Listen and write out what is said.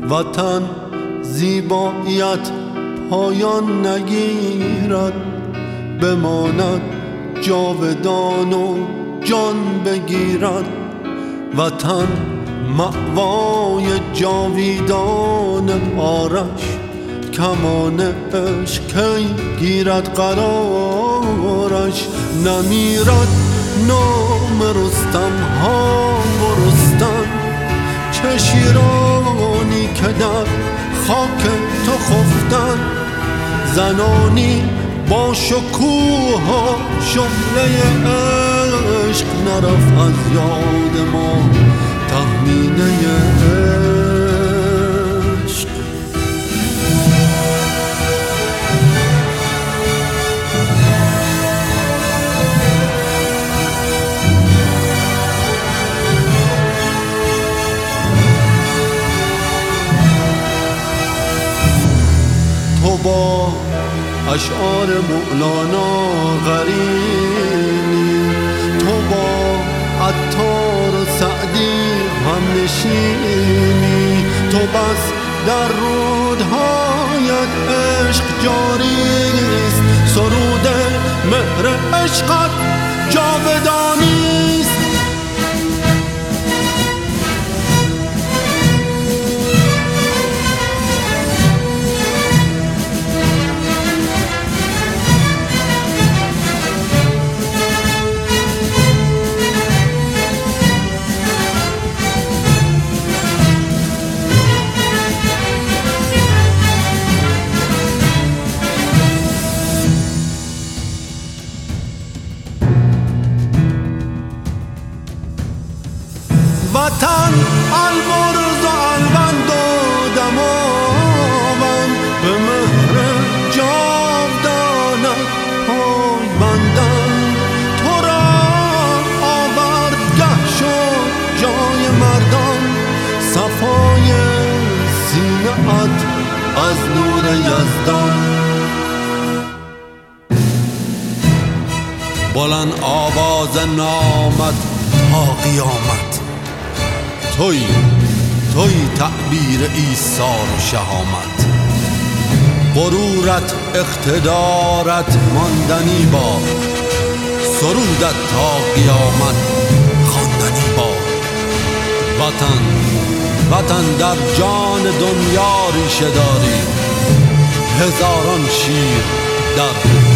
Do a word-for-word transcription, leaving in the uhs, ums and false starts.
وطن زیباییت پایان نگیرد، بماند جاودان و جان بگیرد. وطن مأوای جاویدان آرش، کمان عشق کی گیرد قرارش. نمیرد نام رستم ها و رستم، چه شیرانی که در خاک تو خفتن. زنانی با شکوه ها شعله عشق، نرفت از یاد ما تهمینه عشق. تو با اشعار مولانا قرینی، تو با عطار و سعدی هم نشینی. تو بس در رودهایت عشق جاریست، سرود مهر عشقت جاودانیست. وطن البرز و البند و دماوند، به مهر جاودانت پای بندند. تو را آوردگه شد جای مردان، صفای سینه ات از نور یزدان. بلند آواز نامت تا قیامت، توی توی تعبیر ایثار و شهامت. غرورت اقتدارت ماندنی باد، سرودت تا قیامت خواندنی باد. وطن وطن در جان دنیا ریشه داری، هزاران شیر در